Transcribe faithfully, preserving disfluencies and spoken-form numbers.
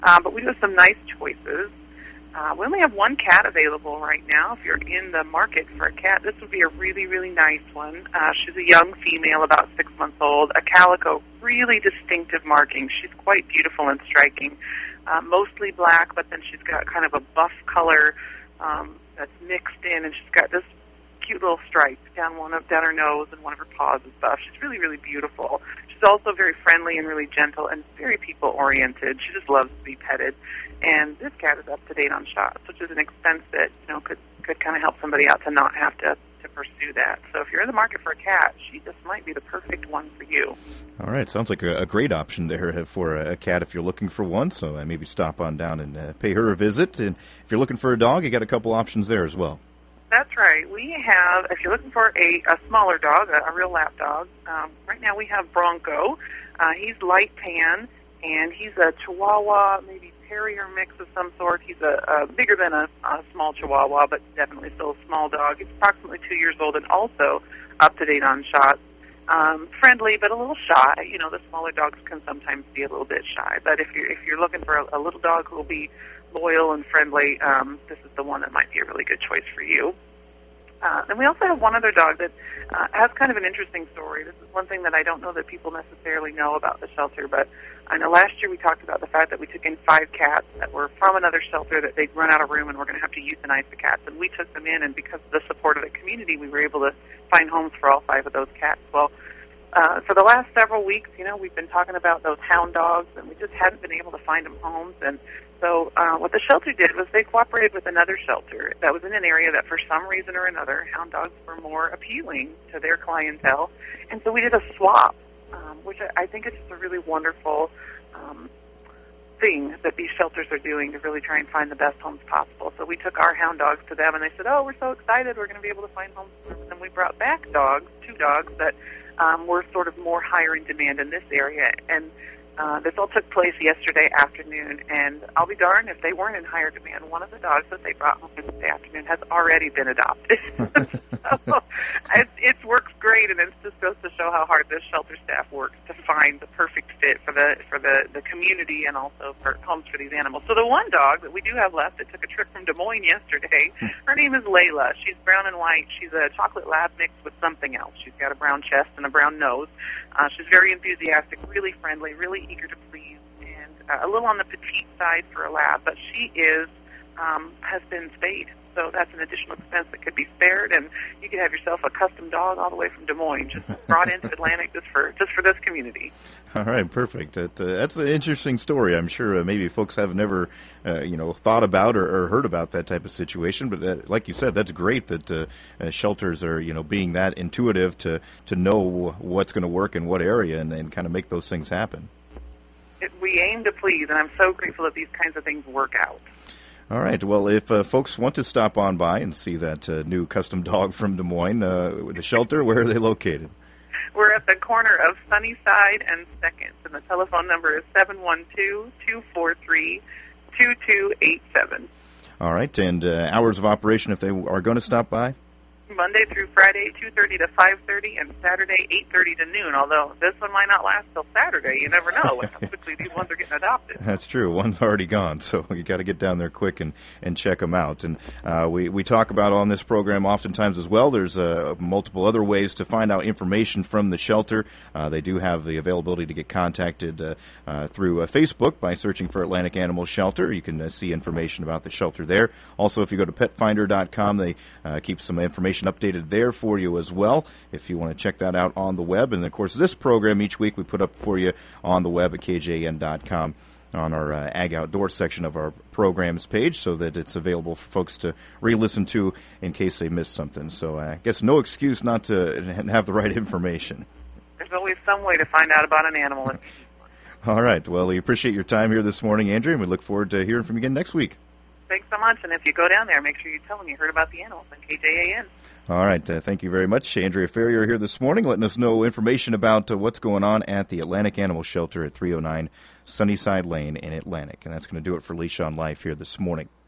Uh, but we do have some nice choices. Uh, we only have one cat available right now. If you're in the market for a cat, this would be a really, really nice one. Uh, she's a young female, about six months old, a calico, really distinctive markings. She's quite beautiful and striking, uh, mostly black, but then she's got kind of a buff color um, that's mixed in, and she's got this cute little stripe down one of down her nose and one of her paws and stuff. She's really, really beautiful. She's also very friendly and really gentle and very people-oriented. She just loves to be petted. And this cat is up to date on shots, which is an expense that, you know, could could kind of help somebody out to not have to, to pursue that. So if you're in the market for a cat, she just might be the perfect one for you. All right, sounds like a, a great option there for a cat if you're looking for one. So uh, maybe stop on down and uh, pay her a visit. And if you're looking for a dog, you got a couple options there as well. That's right. We have, if you're looking for a, a smaller dog, a, a real lap dog, um, right now we have Bronco. Uh, he's light tan, and he's a Chihuahua, maybe terrier mix of some sort. He's a, a bigger than a, a small Chihuahua, but definitely still a small dog. He's approximately two years old and also up to date on shots. Um, friendly, but a little shy. You know, the smaller dogs can sometimes be a little bit shy. But if you're if you're looking for a, a little dog who will be loyal and friendly, um, this is the one that might be a really good choice for you. Uh, and we also have one other dog that uh, has kind of an interesting story. This is one thing that I don't know that people necessarily know about the shelter, but I know last year we talked about the fact that we took in five cats that were from another shelter that they'd run out of room and we're going to have to euthanize the cats. And we took them in, and because of the support of the community, we were able to find homes for all five of those cats. Well, uh, for the last several weeks, you know, we've been talking about those hound dogs, and we just hadn't been able to find them homes. And so uh, what the shelter did was they cooperated with another shelter that was in an area that for some reason or another, hound dogs were more appealing to their clientele. And so we did a swap, um, which I, I think is just a really wonderful um, thing that these shelters are doing to really try and find the best homes possible. So we took our hound dogs to them, and they said, oh, we're so excited, we're going to be able to find homes for them. And then we brought back dogs, two dogs, that um, were sort of more higher in demand in this area. And Uh, this all took place yesterday afternoon, and I'll be darned if they weren't in higher demand. One of the dogs that they brought home yesterday afternoon has already been adopted. So it, it works great, and it just goes to show how hard this shelter staff works to find the perfect fit for the for the, the community and also for homes for these animals. So the one dog that we do have left that took a trip from Des Moines yesterday, her name is Layla. She's brown and white. She's a chocolate lab mixed with something else. She's got a brown chest and a brown nose. Uh, she's very enthusiastic, really friendly, really eager to please, and uh, a little on the petite side for a lab, but she is um, has been spayed. So that's an additional expense that could be spared, and you could have yourself a custom dog all the way from Des Moines, just brought into Atlantic just for just for this community. All right, perfect. That, uh, that's an interesting story. I'm sure uh, maybe folks have never, uh, you know, thought about or, or heard about that type of situation. But that, like you said, that's great that uh, uh, shelters are, you know, being that intuitive to to know what's going to work in what area and, and kind of make those things happen. It, we aim to please, and I'm so grateful that these kinds of things work out. All right. Well, if uh, folks want to stop on by and see that uh, new custom dog from Des Moines, uh, the shelter, where are they located? We're at the corner of Sunnyside and second, and the telephone number is seven one two, two four three, two two eight seven. All right. And uh, hours of operation if they are going to stop by? Monday through Friday, two thirty to five thirty, and Saturday, eight thirty to noon, although this one might not last till Saturday. You never know how quickly these ones are getting adopted. That's true. One's already gone, so you got to get down there quick and, and check them out. And uh, we, we talk about on this program oftentimes as well, there's uh, multiple other ways to find out information from the shelter. Uh, they do have the availability to get contacted uh, uh, through uh, Facebook by searching for Atlantic Animal Shelter. You can uh, see information about the shelter there. Also, if you go to pet finder dot com, they uh, keep some information updated there for you as well if you want to check that out on the web. And of course, this program each week we put up for you on the web at K J N dot com on our uh, Ag Outdoor section of our programs page, so that it's available for folks to re-listen to in case they missed something. So uh, I guess no excuse not to have the right information. There's always some way to find out about an animal. All right. Well, we appreciate your time here this morning, Andrea, and we look forward to hearing from you again next week. Thanks so much, and if you go down there, make sure you tell them you heard about the animals on K J A N. All right. Uh, thank you very much. Andrea Ferrier here this morning, letting us know information about uh, what's going on at the Atlantic Animal Shelter at three oh nine Sunnyside Lane in Atlantic. And that's going to do it for Leash on Life here this morning.